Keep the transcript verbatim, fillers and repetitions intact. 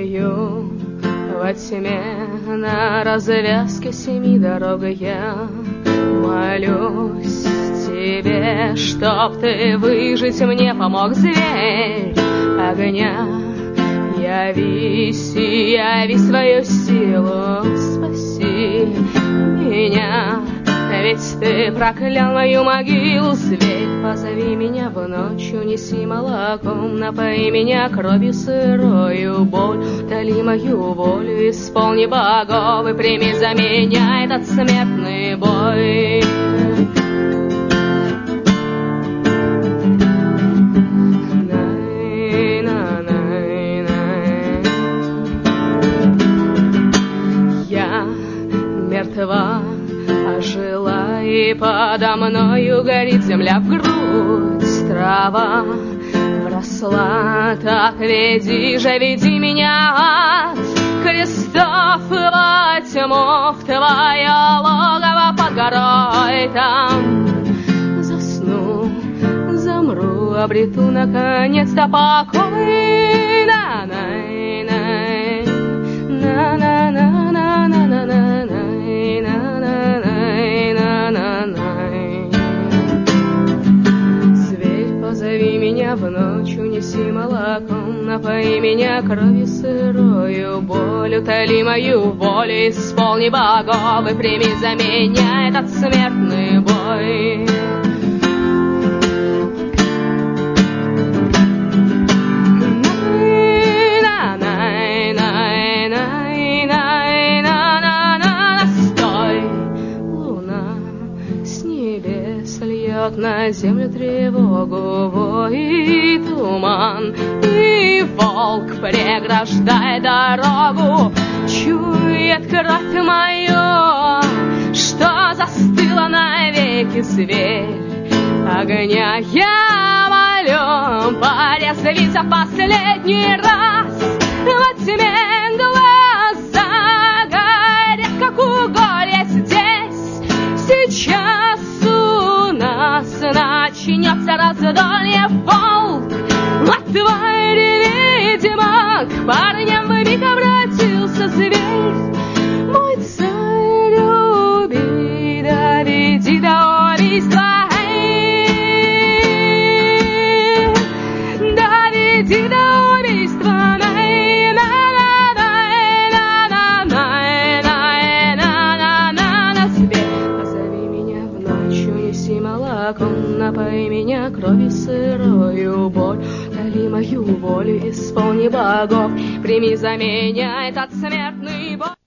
Стою во тьме на развязке семи дорог, я молюсь тебе, чтоб ты выжить мне помог, зверь огня. Явись и яви свою силу, спаси меня, ведь ты проклял мою могилу. Зверь, позови меня в ночь, унеси молоком, напои меня кровью сырою, боль, утоли мою волю, исполни богов и прими за меня этот смертный бой. Я мертва, ожила, и подо мною горит земля в грудь, трава вросла, так веди же, веди меня от крестов во тьму, в твое логово под горой. Там засну, замру, обрету наконец-то покой. В ночь унеси молоком, напои меня кровью сырою, боль, утоли мою волю, исполни богов и прими за меня этот смертный бой. Стой, луна с небес льет на землю тревогу, воет туман, и волк преграждает дорогу. Чует кровь мою, что застыла навеки, зверь огня. Я молю, порезвиться в последний раз, во тьме глаза горят, как уголья здесь. Сейчас у нас начнется раздолье, волк, а тварь ведьма, к парням вмиг обратился зверь. Мой царь, люби, доведи до убийства, доведи до убийства. Напои меня кровью сырою, боль, утоли мою волю, исполни богов, прими за меня этот смертный бой.